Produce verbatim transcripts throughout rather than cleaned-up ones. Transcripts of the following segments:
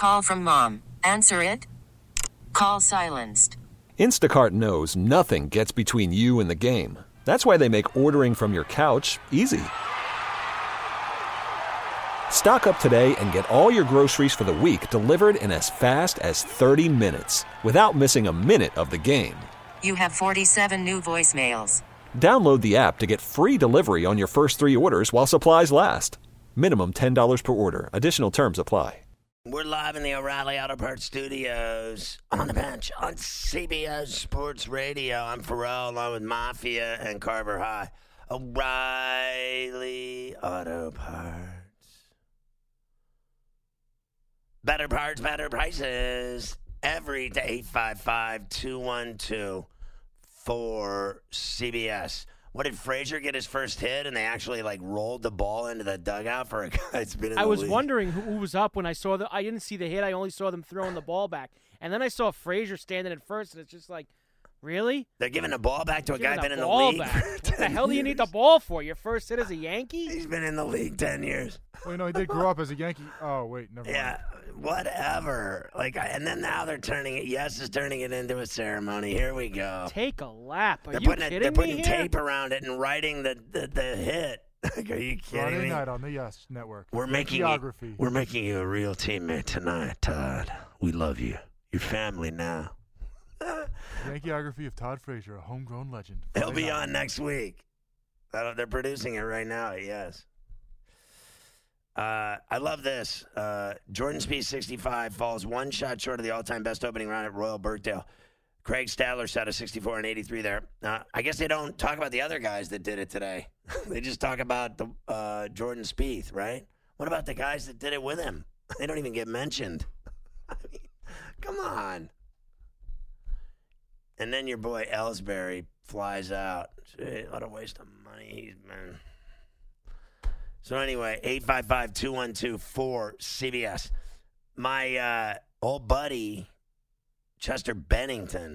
Call from mom. Answer it. Call silenced. Instacart knows nothing gets between you and the game. That's why they make ordering from your couch easy. Stock up today and get all your groceries for the week delivered in as fast as thirty minutes without missing a minute of the game. You have forty-seven new voicemails. Download the app to get free delivery on your first three orders while supplies last. Minimum ten dollars per order. Additional terms apply. We're live in the O'Reilly Auto Parts Studios on the bench on C B S Sports Radio. I'm Pharrell along with Mafia and Carver High. O'Reilly Auto Parts. Better parts, better prices. Every day, eight five five, two one two, four C B S. What, did Frazier get his first hit and they actually, like, rolled the ball into the dugout for a guy that's been in I the was league? wondering who, who was up when I saw the. I didn't see the hit. I only saw them throwing the ball back. And then I saw Frazier standing at first, and it's just like, really? They're giving the ball back to a guy Giving been in the ball league back. for What the ten hell do you need the years. ball for? Your first hit as a Yankee? He's been in the league ten years. Well, no, he did grow up as a Yankee. Oh, wait, never mind. Yeah, whatever. Like, I- and then now they're turning it. Yes, is turning it into a ceremony. Here we go. Take a lap. Are They're you putting it, kidding they're putting me here? tape around it and writing the the, the hit. Like, are you kidding Friday me? night on the Yes Network. We're making you, Geography. we're making you a real teammate tonight, Todd. We love you. Your family now. Yankeeography of Todd Frazier, a homegrown legend. He'll Friday be night. on next week. Uh, They're producing it right now. Yes. Uh, I love this. Uh, Jordan Spieth, sixty-five, falls one shot short of the all-time best opening round at Royal Birkdale. Craig Stadler shot a sixty-four and eighty-three there. Uh, I guess they don't talk about the other guys that did it today. They just talk about the uh, Jordan Spieth, right? What about the guys that did it with him? They don't even get mentioned. I mean, come on. And then your boy Ellsbury flies out. Gee, what a waste of money he's been. So anyway, eight five five, two one two, four C B S. My uh, old buddy, Chester Bennington,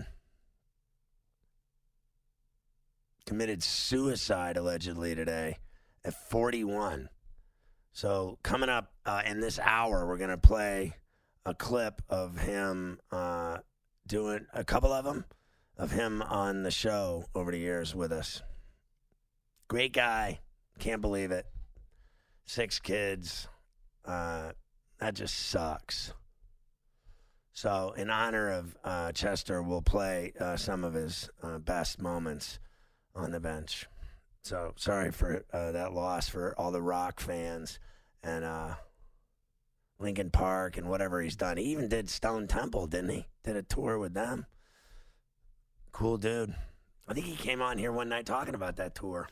committed suicide allegedly today at forty-one. So coming up uh, in this hour, we're going to play a clip of him uh, doing, a couple of them, of him on the show over the years with us. Great guy. Can't believe it. Six kids. Uh, that just sucks. So in honor of uh, Chester, we'll play uh, some of his uh, best moments on the bench. So sorry for uh, that loss for all the rock fans and uh, Linkin Park and whatever he's done. He even did Stone Temple, didn't he? Did a tour with them. Cool dude. I think he came on here one night talking about that tour.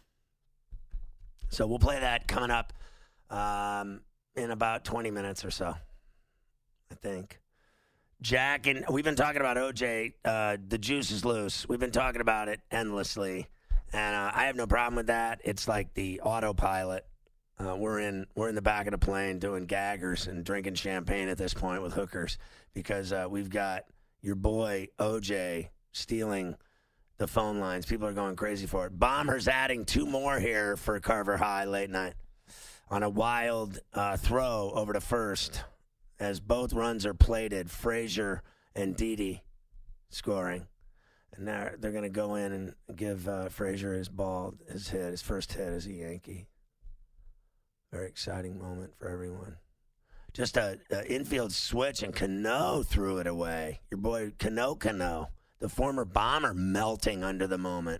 So we'll play that coming up um, in about twenty minutes or so, I think. Jack, and we've been talking about O J. Uh, the juice is loose. We've been talking about it endlessly, and uh, I have no problem with that. It's like the autopilot. Uh, we're in we're in the back of the plane doing gaggers and drinking champagne at this point with hookers because uh, we've got your boy O J stealing the phone lines. People are going crazy for it. Bombers adding two more here for Carver High late night on a wild uh, throw over to first. As both runs are plated, Frazier and Didi scoring. And they're, they're going to go in and give uh, Frazier his ball, his hit, his first hit as a Yankee. Very exciting moment for everyone. Just a, a infield switch, and Cano threw it away. Your boy Cano Cano, the former Bomber, melting under the moment.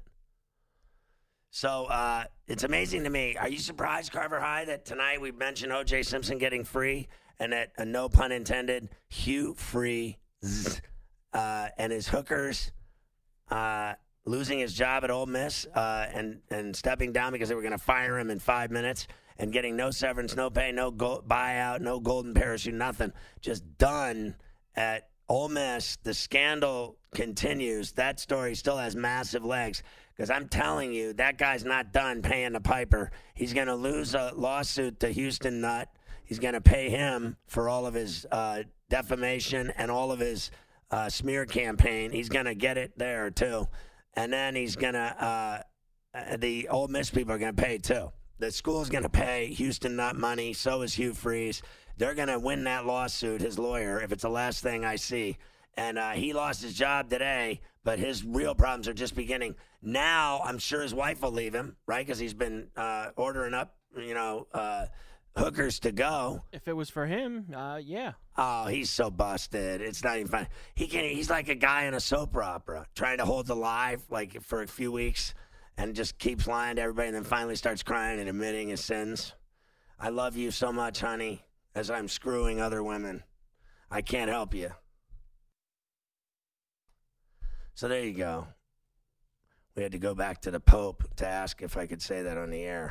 So uh, it's amazing to me. Are you surprised, Carver High, that tonight we mentioned O J Simpson getting free? And that, uh, no pun intended, Hugh Freeze uh, and his hookers uh, losing his job at Ole Miss uh, and, and stepping down because they were going to fire him in five minutes and getting no severance, no pay, no go- buyout, no golden parachute, nothing. Just done at Ole Miss. The scandal continues. That story still has massive legs because I'm telling you, that guy's not done paying the piper. He's going to lose a lawsuit to Houston Nutt. He's going to pay him for all of his uh, defamation and all of his uh, smear campaign. He's going to get it there, too. And then he's going to, uh, the Ole Miss people are going to pay, too. The school's going to pay Houston Nutt money. So is Hugh Freeze. they're going to win that lawsuit, his lawyer, if it's the last thing I see. And uh, he lost his job today, but his real problems are just beginning. Now, I'm sure his wife will leave him, right? Because he's been uh, ordering up, you know, uh, hookers to go. If it was for him, uh, yeah. Oh, he's so busted. It's not even funny. He can. He's like a guy in a soap opera trying to hold alive, like for a few weeks, and just keeps lying to everybody, and then finally starts crying and admitting his sins. I love you so much, honey, as I'm screwing other women. I can't help you. So there you go. We had to go back to the Pope to ask if I could say that on the air.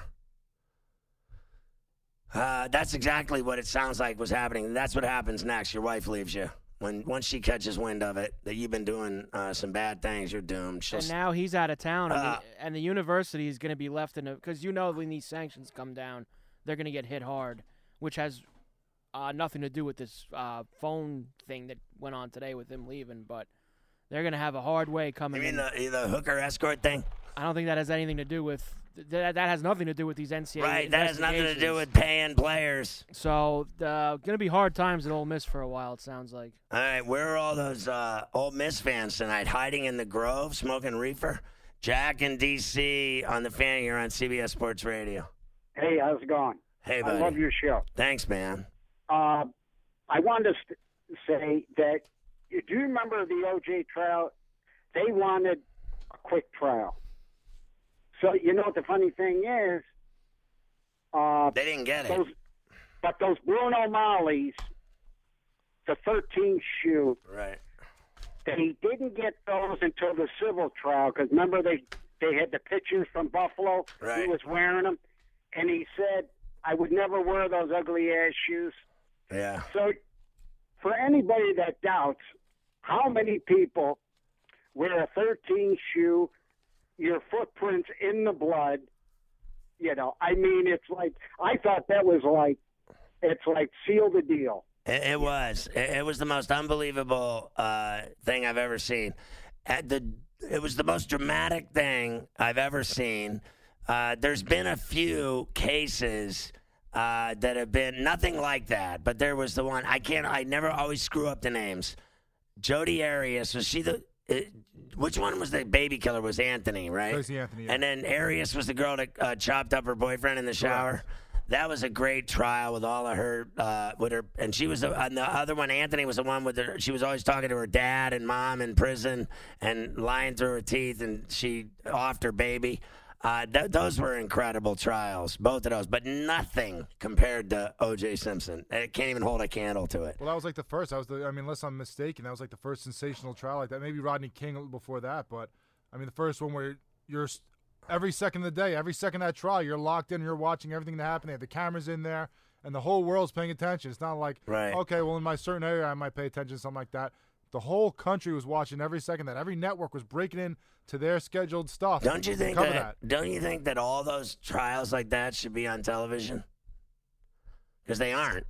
Uh, that's exactly what it sounds like was happening. That's what happens next. Your wife leaves you. When Once she catches wind of it, that you've been doing uh, some bad things, you're doomed. She'll And now he's out of town, and, Uh, the, and the university is going to be left in a – because you know when these sanctions come down, they're going to get hit hard, which has uh, nothing to do with this uh, phone thing that went on today with him leaving, but – they're going to have a hard way coming You mean in. the, the hooker escort thing? I don't think that has anything to do with that. That has nothing to do with these N C double A Right, that has nothing to do investigations. with paying players. So, uh, going to be hard times at Ole Miss for a while, it sounds like. All right, where are all those uh, Ole Miss fans tonight? Hiding in the Grove, smoking reefer? Jack in D C on the Fan here on C B S Sports Radio. Hey, how's it going? Hey, buddy. I love your show. Thanks, man. Uh, I wanted to st- say that, do you remember the O J trial? They wanted a quick trial. So, you know what the funny thing is? Uh, They didn't get it. those, but those Bruno Mollies, the thirteen shoe, Right. they didn't get those until the civil trial. Because remember, they, they had the pictures from Buffalo. Right. He was wearing them. And he said, I would never wear those ugly-ass shoes. Yeah. So for anybody that doubts, how many people wear a thirteen shoe, your footprints in the blood, you know, I mean, it's like, I thought that was like, it's like seal the deal. It, it was. It, it was the most unbelievable uh, thing I've ever seen. At the, it was the most dramatic thing I've ever seen. Uh, there's been a few cases uh, that have been nothing like that, but there was the one. I can't. I never always screw up the names. Jodi Arias, was she the? Uh, which one was the baby killer? Was Anthony, right? Tracy Anthony, yeah. And then Arias was the girl that uh, chopped up her boyfriend in the shower. That was a great trial with all of her, uh, with her, and she was the, and the other one. Anthony was the one with her. She was always talking to her dad and mom in prison and lying through her teeth, and she offed her baby. Uh, th- those were incredible trials, both of those, but nothing compared to O J Simpson. It can't even hold a candle to it. Well, that was like the first. That was the. I mean, unless I'm mistaken, that was like the first sensational trial like that. Maybe Rodney King before that, but I mean, the first one where you're every second of the day, every second of that trial, you're locked in, you're watching everything that happened. They have the cameras in there, and the whole world's paying attention. It's not like, Right. okay, well, in my certain area, I might pay attention, something like that. The whole country was watching every second that. Every network was breaking in to their scheduled stuff. Don't you to think cover that, that? Don't you think that all those trials like that should be on television? Because they aren't.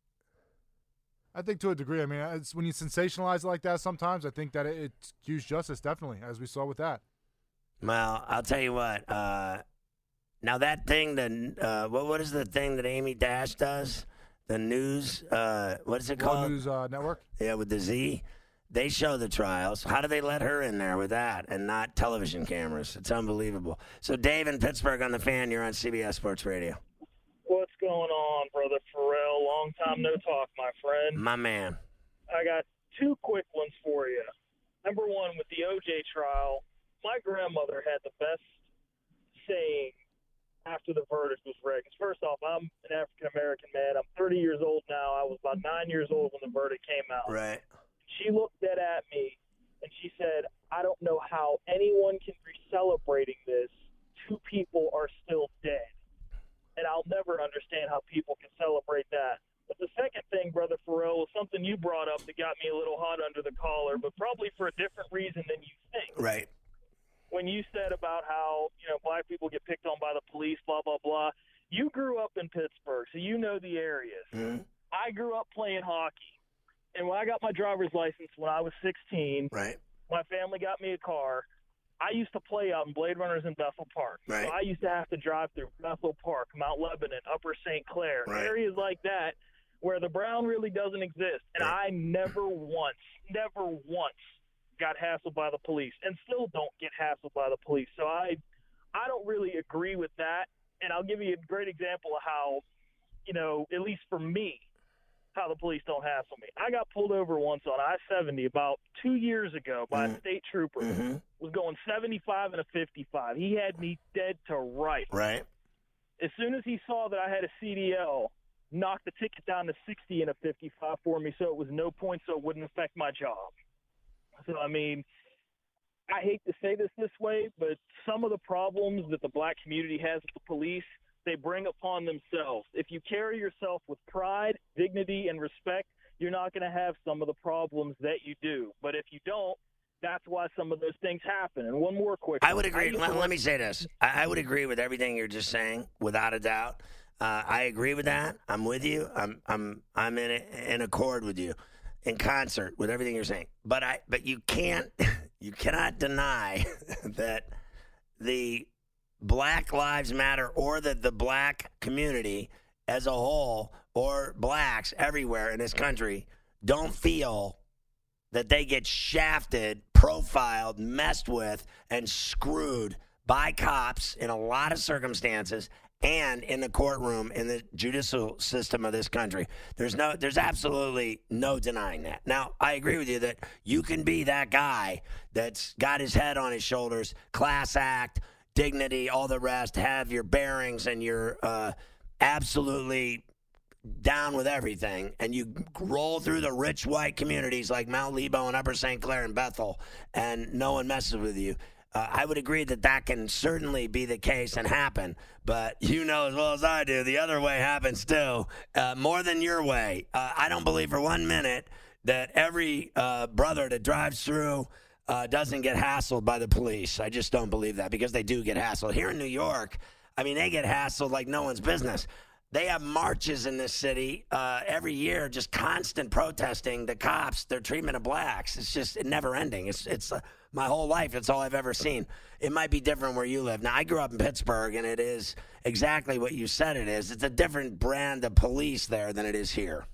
I think to a degree. I mean, it's when you sensationalize it like that sometimes, I think that it, it's huge justice, definitely, as we saw with that. Well, I'll tell you what. Uh, now that thing, the uh, what what is the thing that Amy Dash does? The news. Uh, what is it Raw called? News uh, Network. Yeah, with the Z. They show the trials. How do they let her in there with that and not television cameras? It's unbelievable. So, Dave in Pittsburgh on the Fan. You're on C B S Sports Radio. What's going on, Brother Pharrell? Long time no talk, my friend. My man. I got two quick ones for you. Number one, with the O J trial, my grandmother had the best saying after the verdict was read. 'Cause first off, I'm an African-American man. I'm thirty years old now. I was about nine years old when the verdict came out. Right. She looked dead at me, and she said, I don't know how anyone can be celebrating this. Two people are still dead. And I'll never understand how people can celebrate that. But the second thing, Brother Pharrell, was something you brought up that got me a little hot under the collar, but probably for a different reason than you think. Right. When you said about how, you know, black people get picked on by the police, blah, blah, blah. You grew up in Pittsburgh, so you know the areas. Mm-hmm. I grew up playing hockey. And when I got my driver's license when I was sixteen, Right. my family got me a car. I used to play out in Blade Runners in Bethel Park. Right. So I used to have to drive through Bethel Park, Mount Lebanon, Upper Saint Clair, Right. areas like that where the brown really doesn't exist. And I never once, never once got hassled by the police and still don't get hassled by the police. So I, I don't really agree with that. And I'll give you a great example of how, you know, at least for me, how the police don't hassle me. I got pulled over once on I seventy about two years ago by a state trooper. Mm-hmm. Was going seventy-five and a fifty-five. He had me dead to rights. Right. As soon as he saw that I had a C D L, knocked the ticket down to sixty and a fifty-five for me, so it was no point, so it wouldn't affect my job. So, I mean, I hate to say this this way, but some of the problems that the black community has with the police, they bring upon themselves. If you carry yourself with pride, dignity, and respect, you're not going to have some of the problems that you do. But if you don't, that's why some of those things happen. And one more quick I would agree. I Let, let me say this. I, I would agree with everything you're just saying, without a doubt. Uh, I agree with that. I'm with you. I'm I'm I'm in in accord with you, in concert with everything you're saying. But I but you can't you cannot deny that the Black Lives Matter, or that the black community as a whole, or blacks everywhere in this country, don't feel that they get shafted, profiled, messed with, and screwed by cops in a lot of circumstances, and in the courtroom, in the judicial system of this country. There's no, there's absolutely no denying that. Now, I agree with you that you can be that guy that's got his head on his shoulders, class act, dignity, all the rest, have your bearings, and you're uh, absolutely down with everything, and you roll through the rich white communities like Mount Lebo and Upper Saint Clair and Bethel, and no one messes with you. Uh, I would agree that that can certainly be the case and happen, but you know as well as I do, the other way happens too, uh, more than your way. Uh, I don't believe for one minute that every uh, brother that drives through uh, doesn't get hassled by the police. I just don't believe that, because they do get hassled. Here in New York, I mean, they get hassled like no one's business. They have marches in this city uh, every year, just constant protesting the cops, their treatment of blacks. It's just never ending. It's it's uh, my whole life. It's all I've ever seen. It might be different where you live. Now, I grew up in Pittsburgh, and it is exactly what you said it is. It's a different brand of police there than it is here.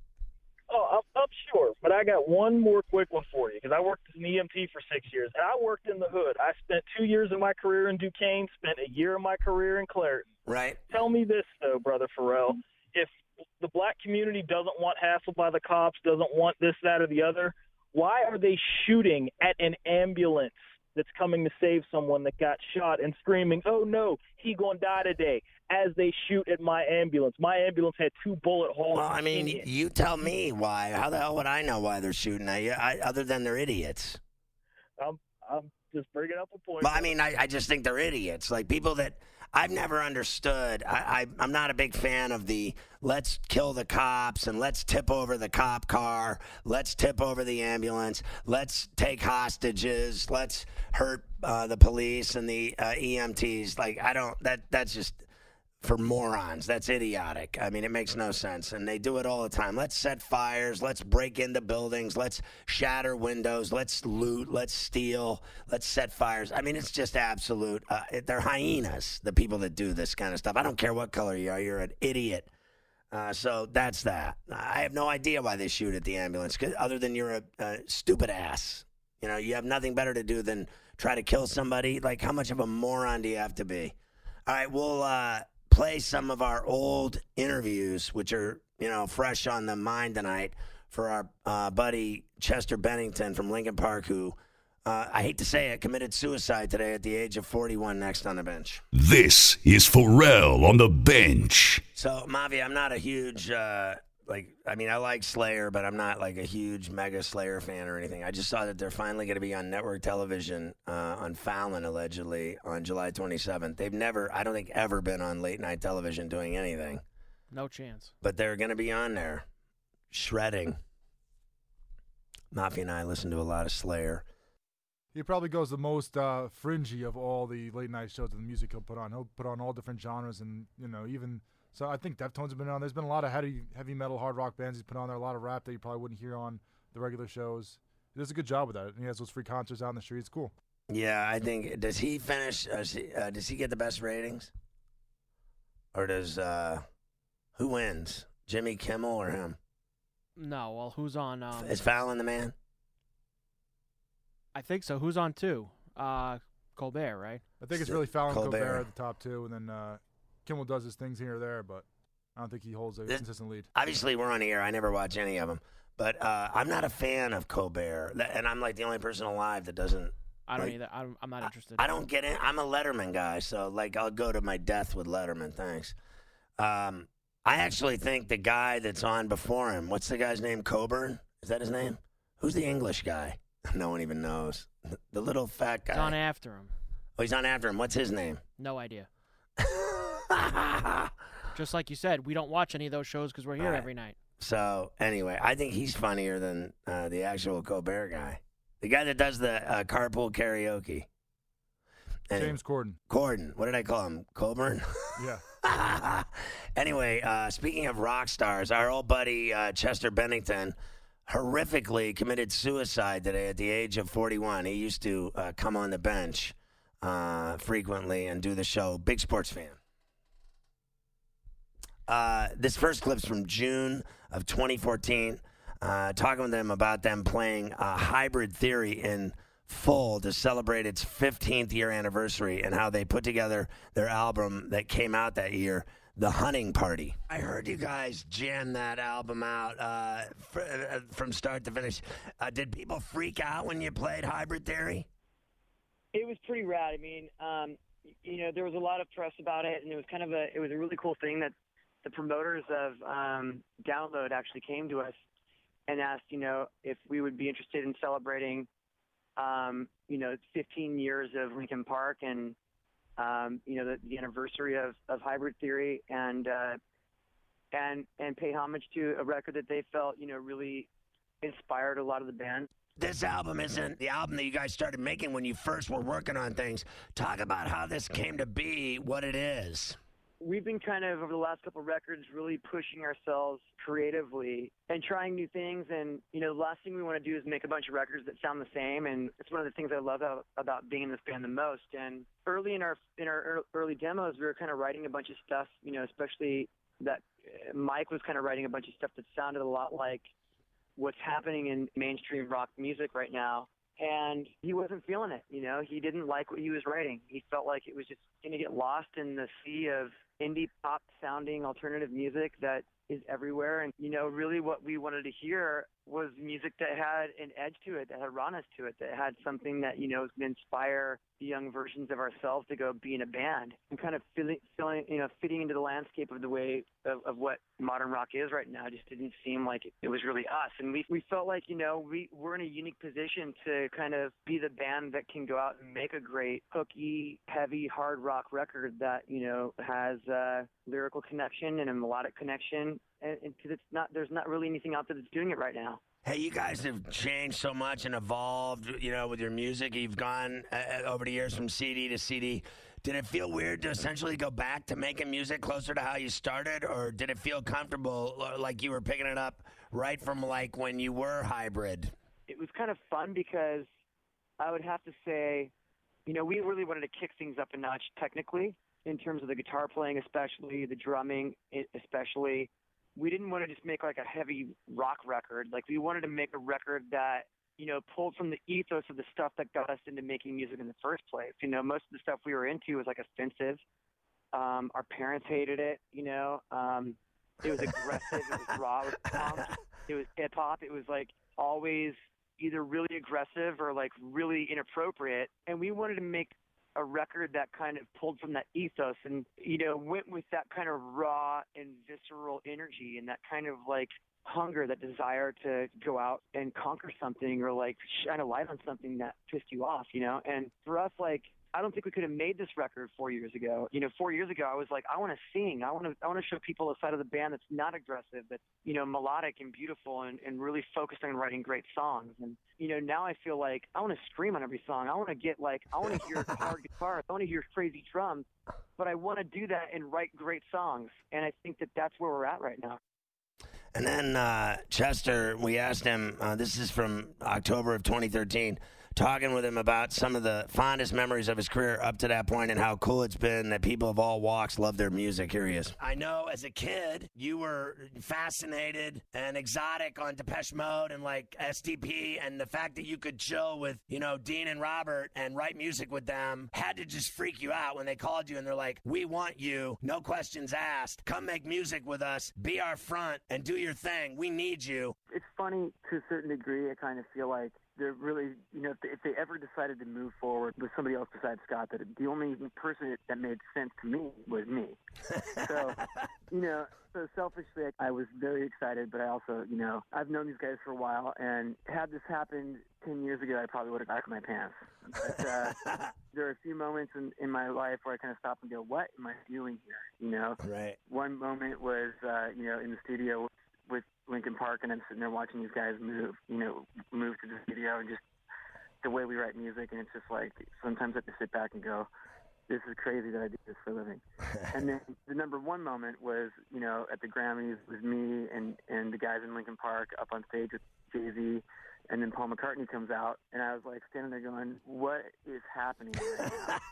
Oh, I'm, I'm sure, but I got one more quick one for you, because I worked as an E M T for six years, and I worked in the hood. I spent two years of my career in Duquesne, spent a year of my career in Clairton. Right. Tell me this, though, Brother Farrell. If the black community doesn't want hassled by the cops, doesn't want this, that, or the other, why are they shooting at an ambulance that's coming to save someone that got shot and screaming, oh, no, he gonna die today, as they shoot at my ambulance? My ambulance had two bullet holes. Well, I mean, in it. you tell me why. How the hell would I know why they're shooting at you, I, other than they're idiots? I'm, I'm just bringing up a point. Well, I mean, I, I just think they're idiots. Like, people that I've never understood. I, I, I'm not a big fan of the let's kill the cops and let's tip over the cop car, let's tip over the ambulance, let's take hostages, let's hurt uh, the police and the uh, E M Ts. Like, I don't, that that's just for morons. That's idiotic. I mean, it makes no sense. And they do it all the time. Let's set fires. Let's break into buildings. Let's shatter windows. Let's loot. Let's steal. Let's set fires. I mean, it's just absolute. Uh, they're hyenas, the people that do this kind of stuff. I don't care what color you are. You're an idiot. Uh, so that's that. I have no idea why they shoot at the ambulance, 'cause other than you're a, a stupid ass. You know, you have nothing better to do than try to kill somebody. Like, how much of a moron do you have to be? All right, we'll uh, play some of our old interviews, which are, you know, fresh on the mind tonight, for our uh, buddy Chester Bennington from Lincoln Park, who, uh, I hate to say it, committed suicide today at the age of forty-one. Next on the bench. This is Pharrell on the bench. So, Mavi, I'm not a huge, uh, like, I mean, I like Slayer, but I'm not like a huge mega Slayer fan or anything. I just saw that they're finally going to be on network television uh, on Fallon, allegedly, on July twenty-seventh. They've never, I don't think, ever been on late night television doing anything. No chance. But they're going to be on there, shredding. Mafi and I listen to a lot of Slayer. He probably goes the most uh, fringy of all the late night shows and the music he'll put on. He'll put on all different genres, and, you know, even so I think Deftones have been on. There's been a lot of heavy heavy metal, hard rock bands he's put on there, a lot of rap that you probably wouldn't hear on the regular shows. He does a good job with that. And he has those free concerts out in the street. It's cool. Yeah, I think, does he finish, uh, does, he, uh, does he get the best ratings? Or does, uh, who wins? Jimmy Kimmel or him? No, well, who's on? Um, Is Fallon the man? I think so. Who's on two? Uh, Colbert, right? I think it's really Fallon, Colbert. Colbert at the top two, and then uh, Kimmel does his things here or there, but I don't think he holds a This- consistent lead. Obviously, we're on here. I never watch any of them. But uh, I'm not a fan of Colbert. That- And I'm like the only person alive that doesn't. I don't like, either. I'm, I'm not interested. I don't get it. I'm a Letterman guy, so like I'll go to my death with Letterman. Thanks. Um, I actually think the guy that's on before him. What's the guy's name? Coburn? Is that his name? Who's the English guy? No one even knows. The little fat guy. He's on after him. Oh, he's on after him. What's his name? No idea. Just like you said, we don't watch any of those shows because we're here Right. every night. So anyway, I think he's funnier than uh, the actual Colbert guy, the guy that does the uh, carpool karaoke. Anyway, James Corden. Corden. What did I call him? Colburn. Yeah. Anyway, uh, speaking of rock stars, our old buddy uh, Chester Bennington horrifically committed suicide today at the age of forty-one. He used to uh, come on the bench uh, frequently and do the show. Big sports fan. Uh, this first clip's from June of twenty fourteen. Uh, talking with them about them playing uh, Hybrid Theory in full to celebrate its fifteenth year anniversary and how they put together their album that came out that year, The Hunting Party. I heard you guys jam that album out uh, fr- uh, from start to finish. Uh, did people freak out when you played Hybrid Theory? It was pretty rad. I mean, um, you know, there was a lot of press about it, and it was kind of a it was a really cool thing that the promoters of um, Download actually came to us and asked, you know, if we would be interested in celebrating, um, you know, fifteen years of Linkin Park and, um, you know, the, the anniversary of, of Hybrid Theory and, uh, and, and pay homage to a record that they felt, you know, really inspired a lot of the band. This album isn't the album that you guys started making when you first were working on things. Talk about how this came to be what it is. We've been kind of, over the last couple of records, really pushing ourselves creatively and trying new things. And, you know, the last thing we want to do is make a bunch of records that sound the same. And it's one of the things I love about, about being in this band the most. And early in our in our early demos, we were kind of writing a bunch of stuff, you know, especially that Mike was kind of writing a bunch of stuff that sounded a lot like what's happening in mainstream rock music right now. And he wasn't feeling it, you know. He didn't like what he was writing. He felt like it was just going to get lost in the sea of indie pop sounding alternative music that is everywhere. And, you know, really what we wanted to hear was music that had an edge to it, that had rawness to it, that had something that, you know, was going to inspire the young versions of ourselves to go be in a band and kind of feeling, feeling you know, fitting into the landscape of the way of, of what modern rock is right now. Just didn't seem like it, it was really us. And we, we felt like, you know, we, we're in a unique position to kind of be the band that can go out and make a great hooky, heavy, hard rock record that, you know, has a lyrical connection and a melodic connection. And because it's not, there's not really anything out there that's doing it right now. Hey, you guys have changed so much and evolved, you know, with your music. You've gone uh, over the years from C D to C D. Did it feel weird to essentially go back to making music closer to how you started, or did it feel comfortable, like you were picking it up right from like when you were Hybrid? It was kind of fun because I would have to say, you know, we really wanted to kick things up a notch technically in terms of the guitar playing, especially the drumming, especially. We didn't want to just make like a heavy rock record. Like we wanted to make a record that, you know, pulled from the ethos of the stuff that got us into making music in the first place. You know, most of the stuff we were into was like offensive. Um, our parents hated it, you know. Um, it was aggressive. It was raw. It was punk. It was hip hop. It was like always either really aggressive or like really inappropriate. And we wanted to make a record that kind of pulled from that ethos and, you know, went with that kind of raw and visceral energy and that kind of like hunger, that desire to go out and conquer something or like shine a light on something that pissed you off, you know? And for us, like, I don't think we could have made this record four years ago. You know, four years ago, I was like, I want to sing. I want to I want to show people a side of the band that's not aggressive, that's, you know, melodic and beautiful and, and really focused on writing great songs. And, you know, now I feel like I want to scream on every song. I want to get like, I want to hear hard guitar. I want to hear crazy drums. But I want to do that and write great songs. And I think that that's where we're at right now. And then uh, Chester, we asked him, uh, this is from October of twenty thirteen, talking with him about some of the fondest memories of his career up to that point and how cool it's been that people of all walks love their music. Here he is. I know as a kid you were fascinated and exotic on Depeche Mode and like S T P, and the fact that you could chill with, you know, Dean and Robert and write music with them had to just freak you out when they called you and they're like, we want you, no questions asked, come make music with us, be our front and do your thing, we need you. It's funny to a certain degree. I kind of feel like they're really, you know, if they, if they ever decided to move forward with somebody else besides Scott, that the only person that made sense to me was me. So, you know, so selfishly, I was very excited, but I also, you know, I've known these guys for a while, and had this happened ten years ago, I probably would have backed my pants. But uh, there are a few moments in, in my life where I kind of stop and go, what am I doing here? You know? Right. One moment was, uh, you know, in the studio with Linkin Park, and I'm sitting there watching these guys move, you know, move to the studio, and just the way we write music, and it's just like, sometimes I have to sit back and go, this is crazy that I do this for a living. And then the number one moment was, you know, at the Grammys, was me and, and the guys in Linkin Park up on stage with Jay-Z, and then Paul McCartney comes out, and I was like standing there going, what is happening right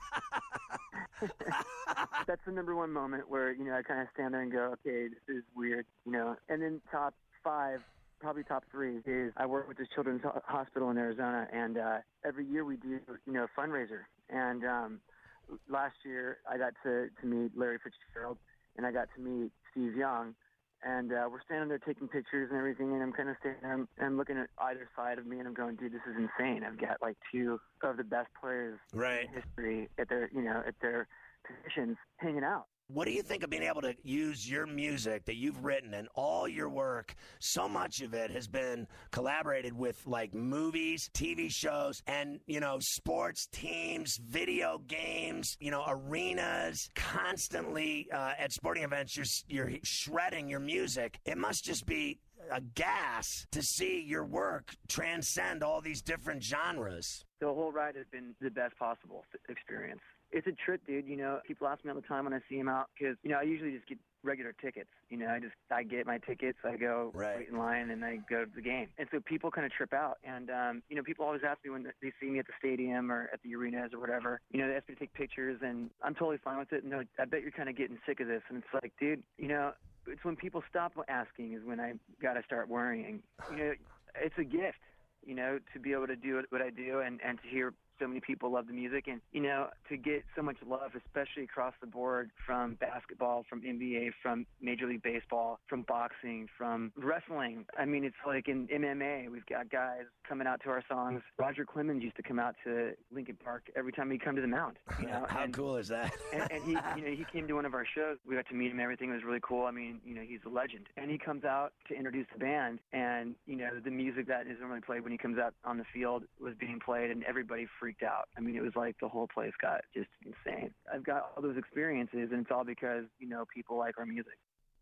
now? That's the number one moment where, you know, I kind of stand there and go, okay, this is weird, you know. And then top five, probably top three, is I work with this children's ho- hospital in Arizona, and uh, every year we do, you know, a fundraiser. And um, last year I got to, to meet Larry Fitzgerald, and I got to meet Steve Young. And uh, we're standing there taking pictures and everything, and I'm kind of standing there, and I'm looking at either side of me, and I'm going, dude, this is insane. I've got like two of the best players right. in history at their, you know, at their positions hanging out. What do you think of being able to use your music that you've written and all your work? So much of it has been collaborated with like movies, T V shows, and, you know, sports teams, video games, you know, arenas, constantly uh, at sporting events, you're, you're shredding your music. It must just be a gas to see your work transcend all these different genres. The whole ride has been the best possible experience. It's a trip, dude. You know, people ask me all the time when I see them out, because, you know, I usually just get regular tickets. You know, I just, I get my tickets, I go right. wait in line, and I go to the game. And so people kind of trip out. And, um, you know, people always ask me when they see me at the stadium or at the arenas or whatever, you know, they ask me to take pictures, and I'm totally fine with it. And no, I bet you're kind of getting sick of this. And it's like, dude, you know, it's when people stop asking is when I got to start worrying. You know, it's a gift, you know, to be able to do what I do, and, and to hear so many people love the music, and, you know, to get so much love, especially across the board, from basketball, from N B A, from Major League Baseball, from boxing, from wrestling. I mean, it's like in M M A, we've got guys coming out to our songs. Roger Clemens used to come out to Linkin Park every time he'd come to the Mount. You know? How and, cool is that? and, and he, you know, he came to one of our shows. We got to meet him. Everything was really cool. I mean, you know, he's a legend. And he comes out to introduce the band, and, you know, the music that is normally played when he comes out on the field was being played, and everybody freaked out. I mean, it was like the whole place got just insane. I've got all those experiences, and it's all because, you know, people like our music.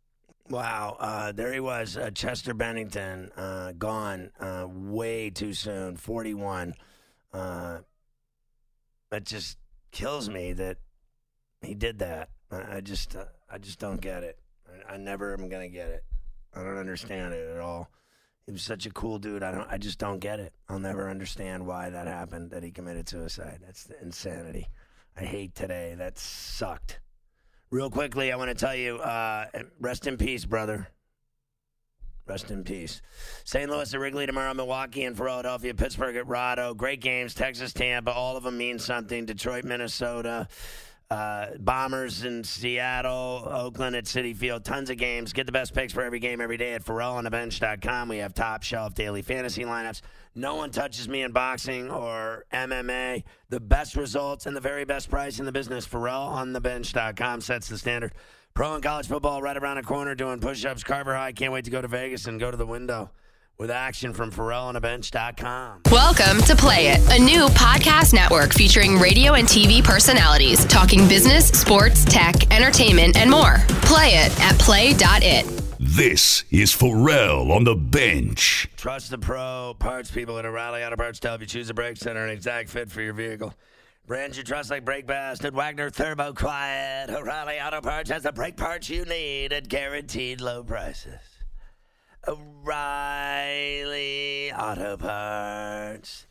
Wow. Uh, there he was, uh, Chester Bennington, uh, gone uh, way too soon, forty-one. Uh, it just kills me that he did that. I, I just uh, I just don't get it. I, I never am going to get it. I don't understand it at all. He was such a cool dude. I don't. I just don't get it. I'll never understand why that happened, that he committed suicide. That's the insanity. I hate today. That sucked. Real quickly, I want to tell you, uh, rest in peace, brother. Rest in peace. Saint Louis at Wrigley tomorrow, Milwaukee and Philadelphia, Pittsburgh at Rado. Great games. Texas, Tampa. All of them mean something. Detroit, Minnesota. Uh, Bombers in Seattle, Oakland at Citi Field. Tons of games. Get the best picks for every game every day at Pharrell on the bench dot com. We have top shelf daily fantasy lineups. No one touches me in boxing or M M A. The best results and the very best price in the business. Pharrell on the bench dot com sets the standard. Pro and college football right around the corner doing push-ups. Carver High. Can't wait to go to Vegas and go to the window with action from Pharrell on the bench dot com. Welcome to Play It, a new podcast network featuring radio and T V personalities talking business, sports, tech, entertainment, and more. Play it at play dot it. This is Pharrell on the bench. Trust the pro parts people at O'Reilly Auto Parts to help you choose a brake center an exact fit for your vehicle. Brands you trust like Brake Bastard, Wagner, Turbo Quiet. O'Reilly Auto Parts has the brake parts you need at guaranteed low prices. O'Reilly Auto Parts.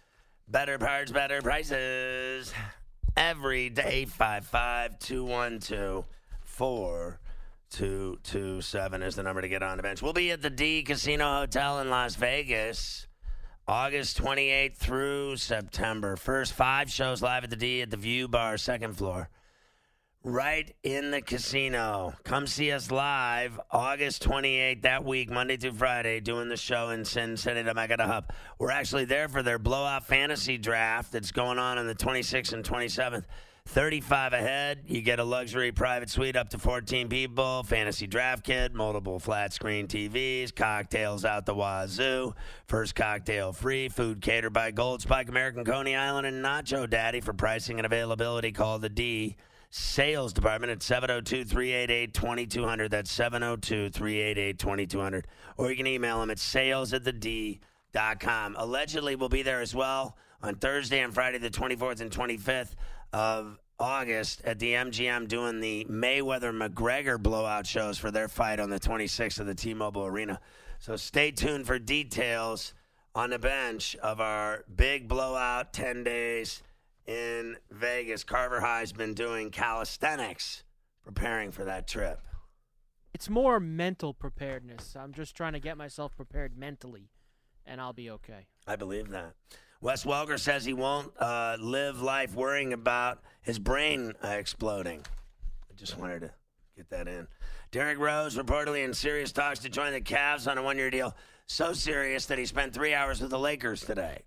Better parts, better prices. Every day, five five two one two four two two seven is the number to get on the bench. We'll be at the D Casino Hotel in Las Vegas, August twenty-eighth through September. First five shows live at the D at the View Bar, second floor. Right in the casino. Come see us live August twenty-eighth that week, Monday through Friday, doing the show in Sin City, the Mega Hub. We're actually there for their blowout fantasy draft that's going on on the twenty-sixth and twenty-seventh. thirty-five ahead. You get a luxury private suite up to fourteen people, fantasy draft kit, multiple flat screen T Vs, cocktails out the wazoo, first cocktail free, food catered by Gold Spike, American Coney Island, and Nacho Daddy. For pricing and availability, call the D Sales Department at seven oh two, three eight eight, two two zero zero. That's seven oh two, three eight eight, two two zero zero. Or you can email them at sales at the D dot com. Allegedly, we'll be there as well on Thursday and Friday, the twenty-fourth and twenty-fifth of August at the M G M, doing the Mayweather-McGregor blowout shows for their fight on the twenty-sixth of the T-Mobile Arena. So stay tuned for details on the bench of our big blowout ten days in Vegas. Carver High's been doing calisthenics, preparing for that trip. It's more mental preparedness. I'm just trying to get myself prepared mentally, and I'll be okay. I believe that. Wes Welker says he won't uh, live life worrying about his brain uh, exploding. I just wanted to get that in. Derrick Rose reportedly in serious talks to join the Cavs on a one-year deal. So serious that he spent three hours with the Lakers today.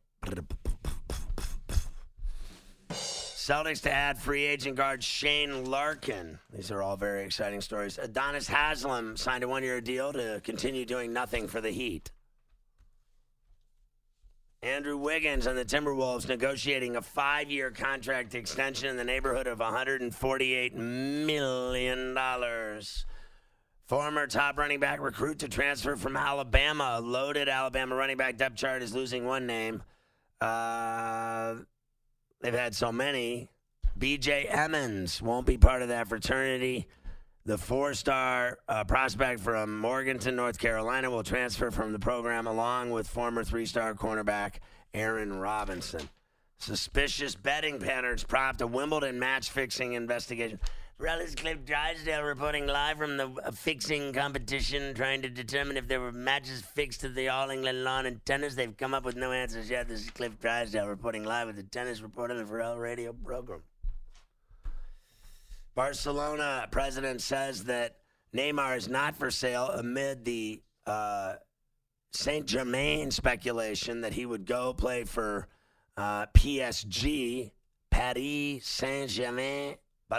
Celtics to add free agent guard Shane Larkin. These are all very exciting stories. Adonis Haslam signed a one-year deal to continue doing nothing for the Heat. Andrew Wiggins and the Timberwolves negotiating a five-year contract extension in the neighborhood of one hundred forty-eight million dollars. Former top running back recruit to transfer from Alabama. A loaded Alabama running back depth chart is losing one name. Uh, they've had so many. B J Emmons won't be part of that fraternity. The four-star uh, prospect from Morganton, North Carolina, will transfer from the program along with former three-star cornerback Aaron Robinson. Suspicious betting patterns prompt a Wimbledon match-fixing investigation. Rallis Cliff Drysdale reporting live from the uh, fixing competition, trying to determine if there were matches fixed to the All England lawn in tennis. They've come up with no answers yet. This is Cliff Drysdale reporting live with the Tennis Reporter, the Pharrell radio program. Barcelona president says that Neymar is not for sale amid the uh, Saint-Germain speculation that he would go play for uh, P S G, Paris Saint-Germain.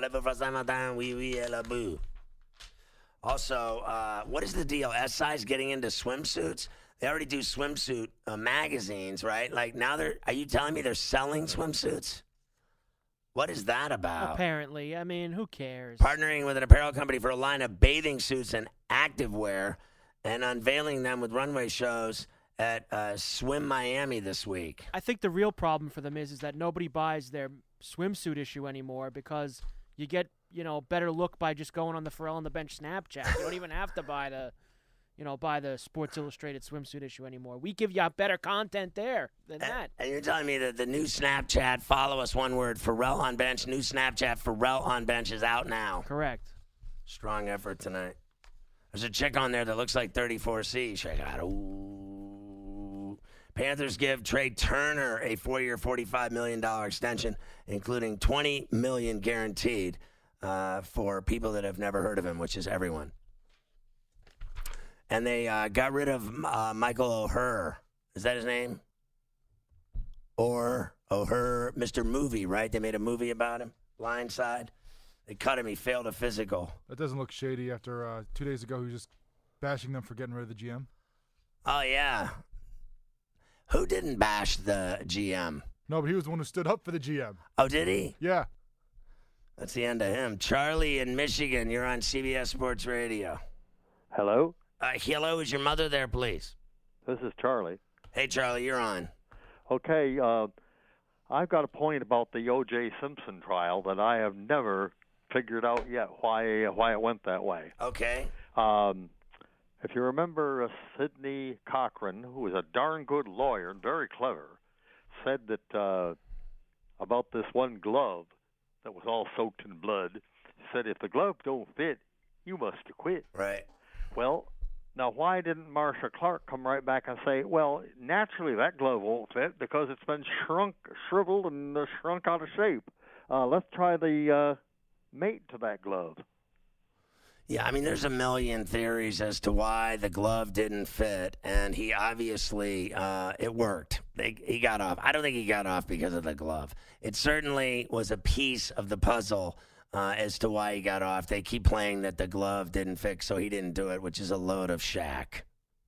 Also, uh, what is the deal? S I's getting into swimsuits? They already do swimsuit uh, magazines, right? Like now they're, are you telling me they're selling swimsuits? What is that about? Apparently. I mean, who cares? Partnering with an apparel company for a line of bathing suits and activewear and unveiling them with runway shows at uh, Swim Miami this week. I think the real problem for them is, is that nobody buys their swimsuit issue anymore because you get, you know, better look by just going on the Pharrell on the Bench Snapchat. You don't even have to buy the, you know, buy the Sports Illustrated swimsuit issue anymore. We give you better content there than and, that. And you're telling me that the new Snapchat, follow us one word, Pharrell on Bench, new Snapchat, Pharrell on Bench is out now. Correct. Strong effort tonight. There's a chick on there that looks like thirty-four C. Check it out. Ooh. Panthers give Trey Turner a four-year, forty-five million dollars extension, including twenty million dollars guaranteed uh, for people that have never heard of him, which is everyone. And they uh, got rid of uh, Michael O'Hare. Is that his name? Or O'Hare, Mister Movie, right? They made a movie about him, Blindside. They cut him. He failed a physical. That doesn't look shady after uh, two days ago he was just bashing them for getting rid of the G M. Oh, yeah. Who didn't bash the G M? No, but he was the one who stood up for the G M. Oh, did he? Yeah. That's the end of him. Charlie in Michigan, you're on C B S Sports Radio. Hello? Uh, hello, is your mother there, please? This is Charlie. Hey, Charlie, you're on. Okay, uh, I've got a point about the O J Simpson trial that I have never figured out yet why why it went that way. Okay. Um, if you remember uh, Sidney Cochran, who was a darn good lawyer and very clever, said that uh, about this one glove that was all soaked in blood. He said, if the glove don't fit, you must have quit. Right. Well, now why didn't Marsha Clark come right back and say, well, naturally that glove won't fit because it's been shrunk, shriveled, and uh, shrunk out of shape. Uh, let's try the uh, mate to that glove. Yeah, I mean, there's a million theories as to why the glove didn't fit, and he obviously, uh, it worked. They, he got off. I don't think he got off because of the glove. It certainly was a piece of the puzzle uh, as to why he got off. They keep playing that the glove didn't fit, so he didn't do it, which is a load of shack.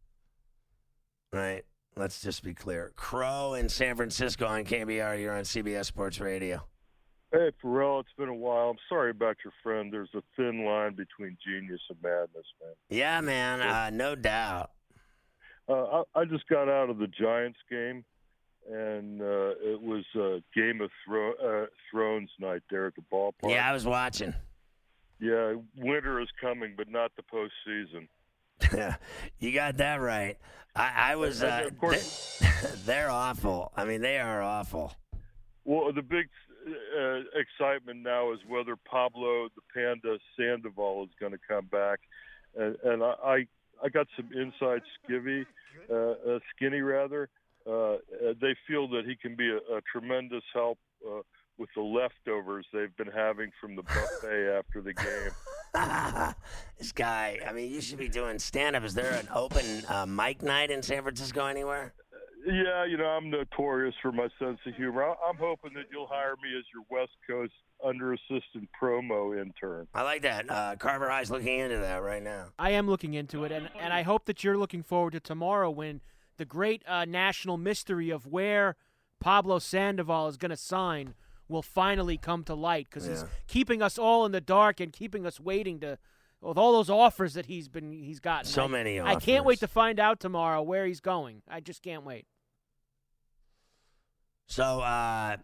Right? Let's just be clear. Crow in San Francisco on K B R. You're on C B S Sports Radio. Hey, Pharrell, it's been a while. I'm sorry about your friend. There's a thin line between genius and madness, man. Yeah, man, uh, no doubt. Uh, I, I just got out of the Giants game, and uh, it was uh, Game of Thro- uh, Thrones night there at the ballpark. Yeah, I was watching. Yeah, winter is coming, but not the postseason. You got that right. I, I was. Uh, of course, they, they're awful. I mean, they are awful. Well, the big uh, excitement now is whether Pablo the Panda Sandoval is going to come back, and, and I, I I got some inside skivvy, uh, uh, skinny rather. Uh, they feel that he can be a, a tremendous help uh, with the leftovers they've been having from the buffet after the game. This guy, I mean, you should be doing stand-up. Is there an open uh, mic night in San Francisco anywhere? Yeah, you know, I'm notorious for my sense of humor. I'm hoping that you'll hire me as your West Coast under-assistant promo intern. I like that. Uh, Carver High's looking into that right now. I am looking into it, and, and I hope that you're looking forward to tomorrow when the great uh, national mystery of where Pablo Sandoval is going to sign will finally come to light, because yeah. he's keeping us all in the dark and keeping us waiting to with all those offers that he's been he's gotten. So I, many offers. I can't wait to find out tomorrow where he's going. I just can't wait. So, uh,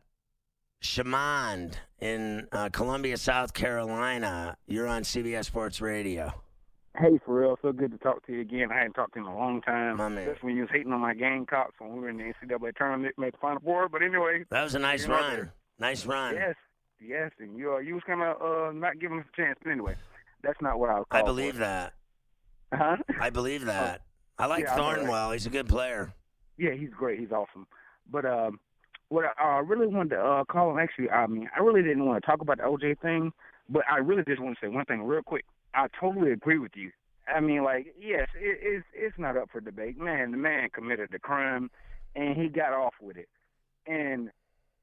Shamond in uh, Columbia, South Carolina, you're on C B S Sports Radio. Hey, for real, so good to talk to you again. I hadn't talked to you in a long time. My man. That's when you was hating on my Gamecocks when we were in the N C double A tournament, made the Final Four. But anyway, that was a nice run. Nice run. Yes, yes, and you uh, you was kind of uh, not giving us a chance. But anyway, that's not what I was. I believe for. that. Huh? I believe that. I like yeah, Thornwell. He's a good player. Yeah, he's great. He's awesome. But um, what I uh, really wanted to uh, call him, actually, I mean, I really didn't want to talk about the O J thing, but I really just want to say one thing real quick. I totally agree with you. I mean, like, yes, it, it's it's not up for debate. Man, the man committed the crime, and he got off with it. And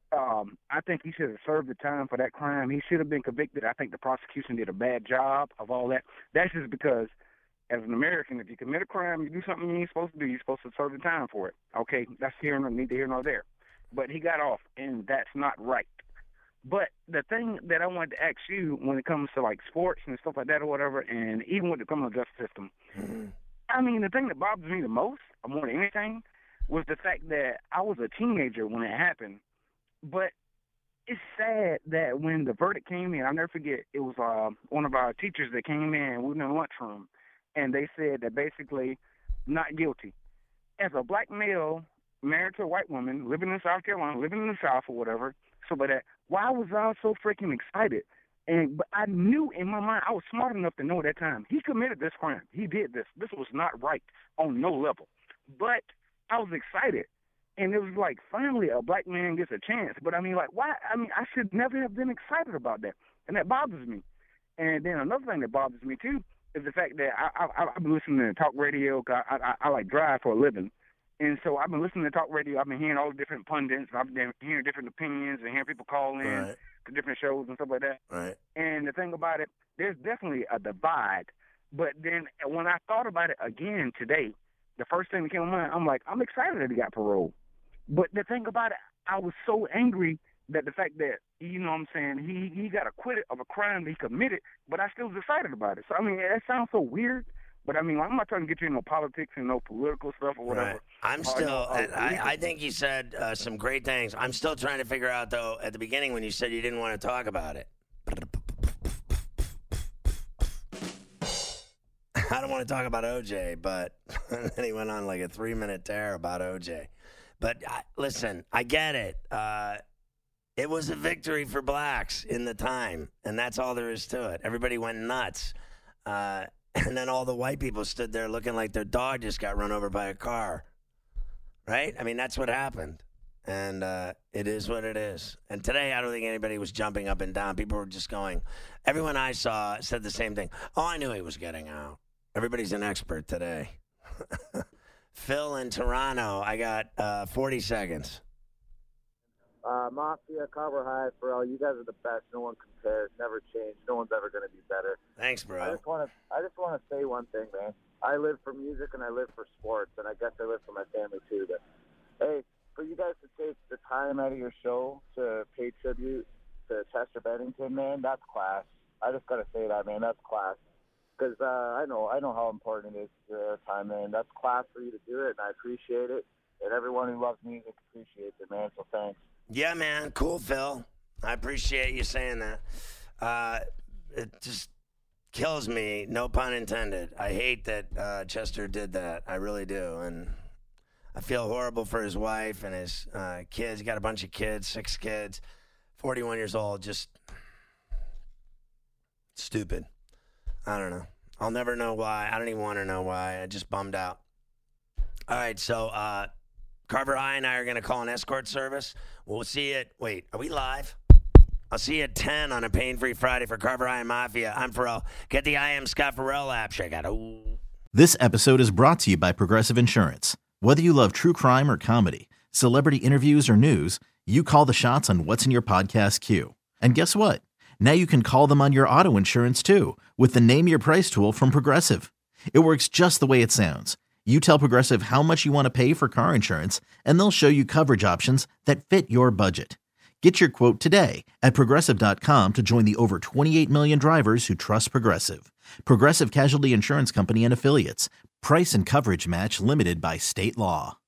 um, I think he should have served the time for that crime. He should have been convicted. I think the prosecution did a bad job of all that. That's just because, as an American, if you commit a crime, you do something you ain't supposed to do, you're supposed to serve the time for it. Okay, that's here, no need to hear nor there. But he got off, and that's not right. But the thing that I wanted to ask you when it comes to, like, sports and stuff like that or whatever, and even with the criminal justice system, mm-hmm. I mean, the thing that bothers me the most, more than anything, was the fact that I was a teenager when it happened. But it's sad that when the verdict came in, I'll never forget, it was uh, one of our teachers that came in, we were in the lunchroom, and they said that basically not guilty. As a black male married to a white woman, living in South Carolina, living in the South or whatever, so by that, why was I so freaking excited? And but I knew in my mind, I was smart enough to know at that time, he committed this crime. He did this. This was not right on no level. But I was excited. And it was like, finally, a black man gets a chance. But I mean, like, why? I mean, I should never have been excited about that. And that bothers me. And then another thing that bothers me, too, is the fact that I, I, I've been listening to talk radio. I, I, I like drive for a living. And so I've been listening to talk radio. I've been hearing all the different pundits. I've been hearing different opinions and hearing people call in right. to different shows and stuff like that. Right. And the thing about it, there's definitely a divide. But then when I thought about it again today, the first thing that came to mind, I'm like, I'm excited that he got parole. But the thing about it, I was so angry that the fact that, you know what I'm saying, he, he got acquitted of a crime that he committed, but I still was excited about it. So, I mean, that sounds so weird. But, I mean, I'm not trying to get you in no politics and no political stuff or whatever. Right. I'm still, uh, no, uh, I, I think you said uh, some great things. I'm still trying to figure out, though, at the beginning when you said you didn't want to talk about it. I don't want to talk about O J, but then he went on like a three-minute tear about O J. But I, listen, I get it. Uh, it was a victory for blacks in the time, and that's all there is to it. Everybody went nuts. Uh, and then all the white people stood there looking like their dog just got run over by a car. Right? I mean, that's what happened. And uh, it is what it is. And today, I don't think anybody was jumping up and down. People were just going. Everyone I saw said the same thing. Oh, I knew he was getting out. Everybody's an expert today. Phil in Toronto, I got uh, forty seconds. Uh, Mafia, Carver High, Pharrell, you guys are the best. No one compares. Never change. No one's ever going to be better. Thanks, bro. I just want to. I just want to say one thing, man. I live for music and I live for sports, and I guess I live for my family too. But hey, for you guys to take the time out of your show to pay tribute to Chester Bennington, man, that's class. I just got to say that, man. That's class. Because uh, I know I know how important it is to their time, man. That's class for you to do it, and I appreciate it. And everyone who loves music appreciates it, man. So thanks. Yeah, man. Cool, Phil. I appreciate you saying that. Uh, it just kills me, no pun intended. I hate that uh, Chester did that. I really do. And I feel horrible for his wife and his uh, kids. He got a bunch of kids, six kids, forty-one years old. Just stupid. I don't know. I'll never know why. I don't even want to know why. I just bummed out. All right, so uh, Carver High and I are going to call an escort service. We'll see you at, wait, are we live? I'll see you at ten on a pain-free Friday for Carver High and Mafia. I'm Pharrell. Get the I Am Scott Pharrell app. Check out it. This episode is brought to you by Progressive Insurance. Whether you love true crime or comedy, celebrity interviews or news, you call the shots on what's in your podcast queue. And guess what? Now you can call them on your auto insurance too with the Name Your Price tool from Progressive. It works just the way it sounds. You tell Progressive how much you want to pay for car insurance, and they'll show you coverage options that fit your budget. Get your quote today at Progressive dot com to join the over twenty-eight million drivers who trust Progressive. Progressive Casualty Insurance Company and Affiliates. Price and coverage match limited by state law.